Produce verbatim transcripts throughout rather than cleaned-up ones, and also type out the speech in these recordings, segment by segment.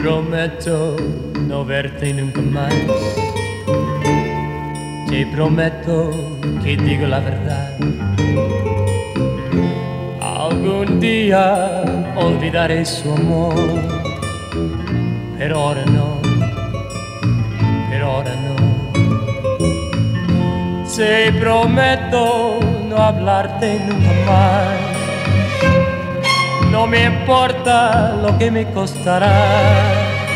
prometo no verte nunca más. Te prometo que digo la verdad. Algún día olvidaré su amor, pero ahora no, pero ahora no. Te prometo no hablarte nunca más. No me importa lo que me costará.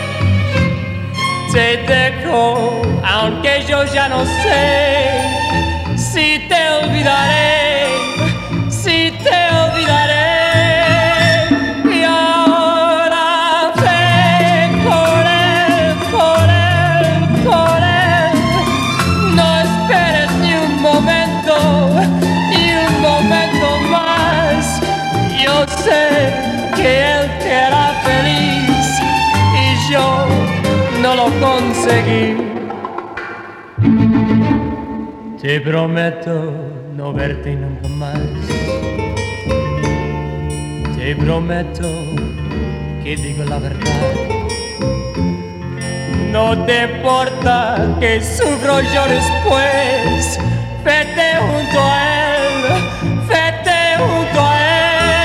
Te dejo, aunque yo ya no sé si te olvidaré, si te olvidaré. Y ahora ve por él, por él, por él. No esperes ni un momento, ni un momento más. Yo sé que él te hará feliz y yo no lo conseguí. Te prometo no verte nunca más. Te prometo que digo la verdad. No te importa que sufro yo después. Vete junto a él, vete junto a él.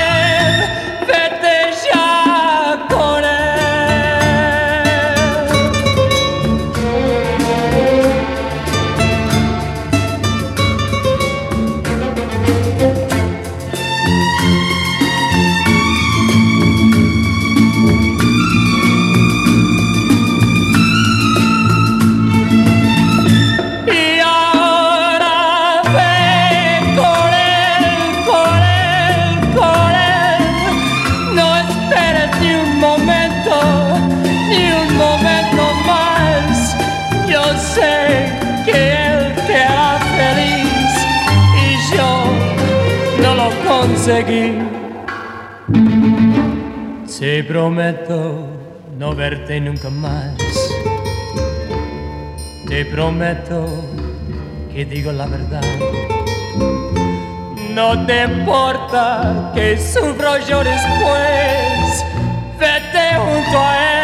Conseguí. Te prometo no verte nunca más. Te prometo que digo la verdad. No te importa que sufro yo después. Vete junto a él.